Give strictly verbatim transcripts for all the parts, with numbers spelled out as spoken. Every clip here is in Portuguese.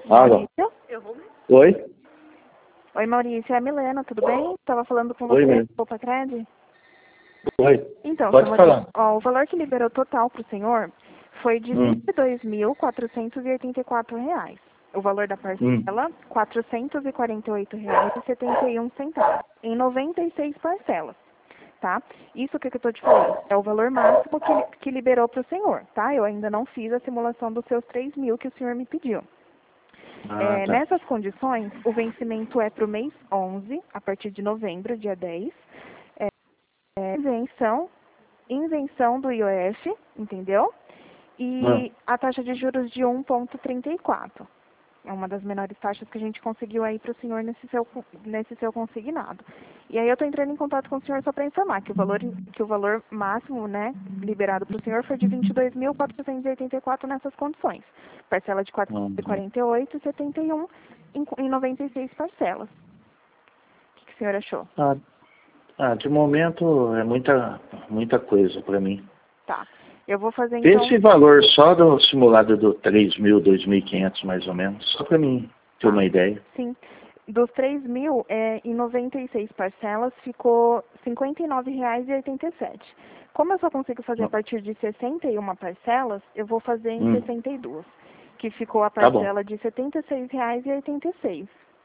Alô? Maurício? Oi? Oi, Maurício, é a Milena, tudo bem? Estava falando com Oi, você Milena. do Cred. Oi. Então, Pode seu falar. Maurício, ó, o valor que liberou total para o senhor foi de Hum. vinte e dois mil quatrocentos e oitenta e quatro reais. O valor da Hum. parcela, quatrocentos e quarenta e oito reais e setenta e um centavos, em noventa e seis parcelas, tá? Isso que eu estou te falando é o valor máximo que, li- que liberou para o senhor, tá? Eu ainda não fiz a simulação dos seus três mil que o senhor me pediu. Ah, É, tá. nessas condições, o vencimento é para o mês onze, a partir de novembro, dia dez. É, é, isenção, isenção do I O F, entendeu? Hum. E a taxa de juros de um vírgula trinta e quatro. É uma das menores taxas que a gente conseguiu aí para o senhor nesse seu, nesse seu consignado. E aí eu estou entrando em contato com o senhor só para informar que o valor, que o valor máximo, né, liberado para o senhor foi de vinte e dois mil quatrocentos e oitenta e quatro nessas condições. Parcela de quatrocentos e quarenta e oito e setenta e um em, em noventa e seis parcelas. O que, que o senhor achou? Ah, ah, de momento é muita, muita coisa para mim. Tá. Eu vou fazer então. Esse valor só do simulado do três mil, dois mil e quinhentos mais ou menos, só para mim ter Tá. uma ideia. Sim. Dos três mil, é, em noventa e seis parcelas, ficou cinquenta e nove reais e oitenta e sete. Como eu só consigo fazer a partir de sessenta e uma parcelas, eu vou fazer em Hum. sessenta e duas, que ficou a Tá bom. parcela de setenta e seis reais e oitenta e seis,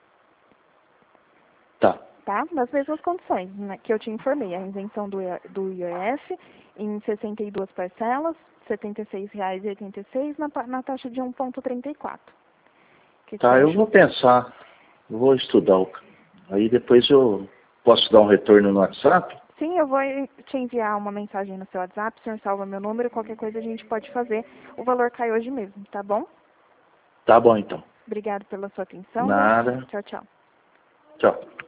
Tá. tá? Nas mesmas condições, né, que eu te informei, a isenção do, I- do I O F em sessenta e duas parcelas, setenta e seis reais e oitenta e seis na, pa- na taxa de um vírgula trinta e quatro. O que, que você Tá, eu achou? vou pensar, eu vou estudar. o- Aí depois eu posso dar um retorno no WhatsApp? Sim, eu vou te enviar uma mensagem no seu WhatsApp, o senhor salva meu número, qualquer coisa a gente pode fazer. O valor cai hoje mesmo, tá bom? Tá bom então. Obrigado pela sua atenção, viu? Nada. Tchau, tchau. Tchau.